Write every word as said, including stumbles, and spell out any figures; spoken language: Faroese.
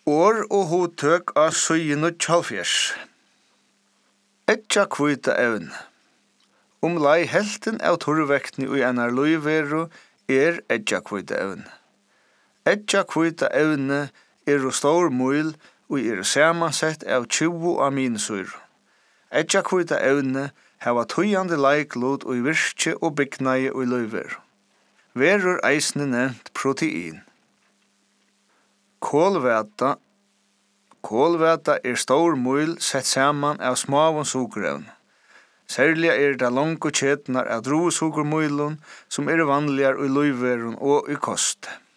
År og hodtøk av søyen og tjalfjers. Etja kvita evn. Om lei helten av torvektni ui enar luiveru er etja kvita evn. Etja kvita evne er og stor muil og er samansett av tjúgu aminosur. Etja kvita evne hava tøyande leiklod og virkje og byggnaie og luiveru. Verur eisne nevnt protein. Kålvæta Kålvæta er stor muil sett saman av smáum sukurevn. Særlig er det lange kjetnar av druesukurmuilun som er vanligar i luiverun og i kost.